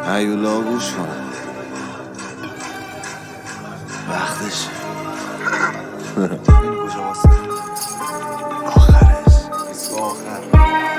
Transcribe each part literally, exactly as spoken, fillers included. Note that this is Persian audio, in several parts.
هیولا گوش کنم وقتش میدونی کجا واسه آخرش اسم آخر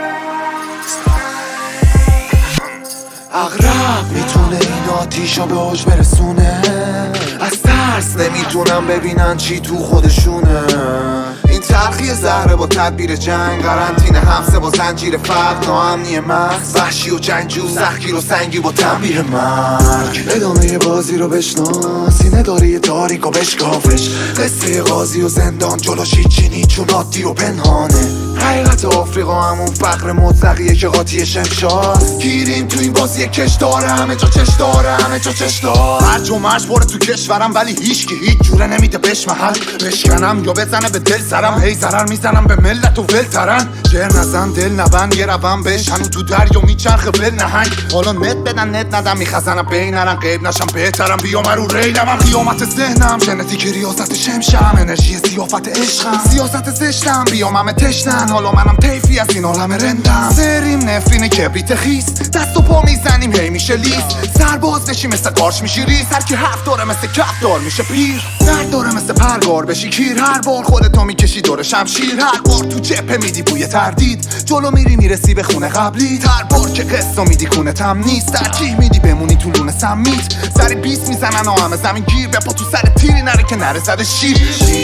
اغرب میتونه این آتیشا به اوج برسونه، از ترس نمیتونم ببینن چی تو خودشونه. این تلخی زهره با تدبیر جنگ، قرنطینه حبسه با زنجیر فقر، ناامنی مغز، وحشی و جنگجو، سختگیر و سنگی با تنبیه مرگ. ادامه بازی رو بشناس، اینه داره یه تاریک و بشکافش، قصه قاضی و زندان جلوش هیچی نی چون عادی و پنهانه. حقیقت آفریقا همون فقر مطلقیه که قاطی شمشاست. گیریم تو این بازی کش داره، همه جا چش داره، همه جا چش داره. هرج و مرج باره تو کشورم ولی هیچ کی هیچ جوره نمیده بهش محل. بشکنم یا بزنه به دل سرم، هی ضرر میزنم به ملت و ولترن. جر نزن دل نبند یه روم بهش، هنو تو دریا میچرخه ول نهنگ. حالا نت بدن نت ندم میخزنم بین نرن، غیب نشم بهترم بیام رو ریلم. هم قیامت ذهنم ژنتیک ریاست شمشم، انرژی سیافت عشقم، سیاست زشتم بیام همه تشنن. حالا منم طیفی از این عالم رندم، سریم نفرین کبریت خیس، دست و پا میزنیم هی میشه لیس. سرباز بشی مثل قارچ میشی ریس، هر کی هفت داره مثل کف دار میشه پیر. درد داره مثل پرگار بشی کیر، هر بار خودتو میکشی دور شمشیر. هر بار تو جبهه میدی بوی تردید، جلو میری میرسی به خونه قبلی. هر بار که قصه میدی کونه تم نیست، ترجیح میدی بمونی تو لونه سمیت. سری بیست میزنن و همه زمین گیر، به پا تو سر تیری نره که نره زده شیر.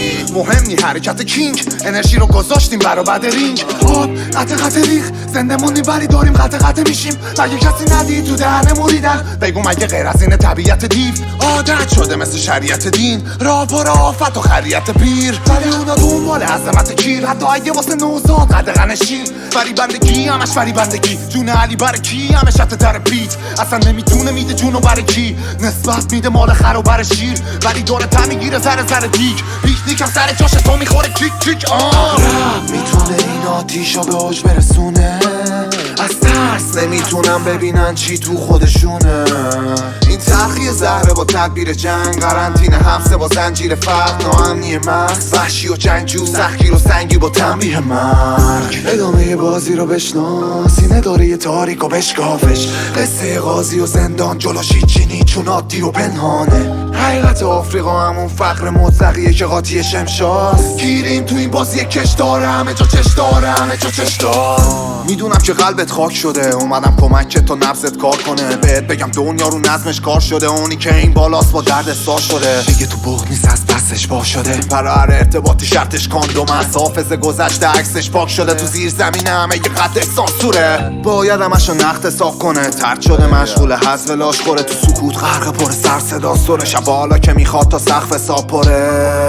مهم نی حرکت کینگ، انرژی رو گذاشتیم برا بعد رینگ. آب قطع قطع ریخ، زنده موندیم ولی داریم قطع قطع میشیم. مگه کسی ندید تو دهنمون ریدن؟ بگو مگه غیر از این طبیعت دیو عادت شده مثل شریعت دین؟ راه پر آفت و خریت پیر، ولی اونا دنبال عظمت کیر. حتی اگه واسه نوزاد قدغن شیر، فری بندگی همش فری بندگی. جون علی بر کی همه شت در بیت، اصلا نمیتونه میده جونو برای کی. نسبت میده مال خر و بر شیر، ولی داره تا میگیره زره زره دیگ. پیکنیک هم سر جاش تو میخوره کیک کیک. آه میتونه این آتیشا به اوج برسونه، از ترس نمیتونم ببینن چی تو خودشونه. این تلخی زهره با تدبیر جنگ، قرنطینه حبسه با زنجیر فقر، ناامنی مغز، وحشی و جنگجو، سختگیر و سنگی با تنبیه مرگ. ادامه بازی رو بشناس، اینه داره یه تاریک و بشکافش، قصه قاضی و زندان جلوش هیچی نی چون عادی و پنهانه. حقیقت آفریقا همون فقر مطلقیه که قاطی شمشاست. گیریم تو این بازی کش داره، همه جا چش داره، همه جا چش داره. میدونم که قلبت خاک شده، اومدم کمک تا نفست کار کنه. بهت بگم دنیا رو نظمش کار شده، اونی که این بالاست با درد سار شده. دیگه تو بغض نیست از پسش با شده، برای هر ارتباطی شرطش کاندوم است. حافظه گذشته عکسش پاک شده، تو زیر زمینه همه یه قد سانسوره. باید همشو نقد صاف کنه، ترد شده مشغول حذف لاش خوره. تو سکوت غرق پر سر صدا سره، شب حالا که میخواد تا سقف حساب پره.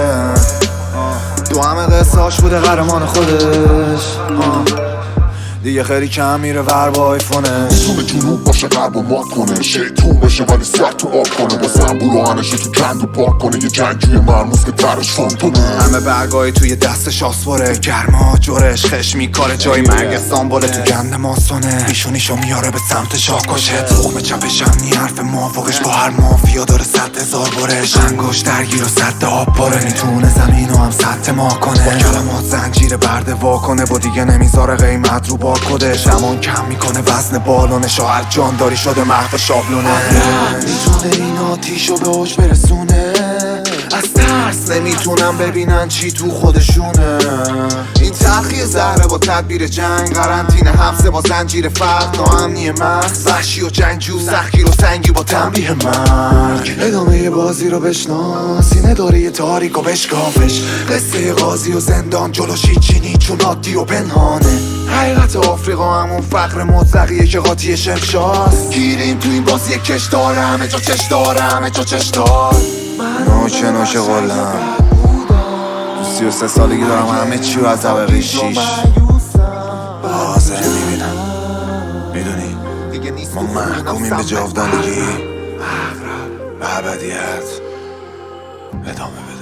تو همه قصهاش بوده قهرمان خودش، دیگه خیلی کم میره ور با آیفونه. سوم جنوب باشه غرب و مات کنه، شیطون باشه ولی سر تو آب کنه. با زنبور و هنشو تو کند و پاک کنه، یه جنگجوی مرموز که درش فانتونه. همه برگاهی توی دستش آسوره، گرما جورش خش میکاره، جای مرگ سامبوله تو گند ماسونه. ایشونیشو میاره به سمت شاکشه، تخم چپش هم نی حرف موافقش. با هر مافیا داره صد هزار برش، انگوش درگیر و صد آب پاره. میتونه زمینو هم صد ما کنه، با کلمات زنجیر برده وا کنه. با دیگه نمیذاره قیمت رو با کدش، همون کم میکنه وزن بالونش. و هر جانداری شده محو شابلونه. میتونه این آتیشو به اوج برسونه، از ترس نمیتونم ببینن چی تو خودشونه. این تلخی زهره با تدبیر جنگ، قرنطینه حبسه با زنجیر فقر، ناامنی مغز، وحشی و جنگجو، سختگیر و سنگی با تنبیه مرگ. ادامه بازی رو بشناس، اینه داره یه تاریک و بشکافش، قصه قاضی و زندان جلوش هیچی نی چون عادی و پنهانه. حقیقت آفریقا همون فقر مطلقیه که قاطی شمشاست. گیریم تو این بازی کش داره، همه جا چش داره، همه جا چش داره. نوچه نوچه قلم تو سی و سه سالگی دارم همه چی و از طبقه شیش حاضره میبینم. میدونی ما محکومیم به جاودانگی، به ابدیت. ادامه بده.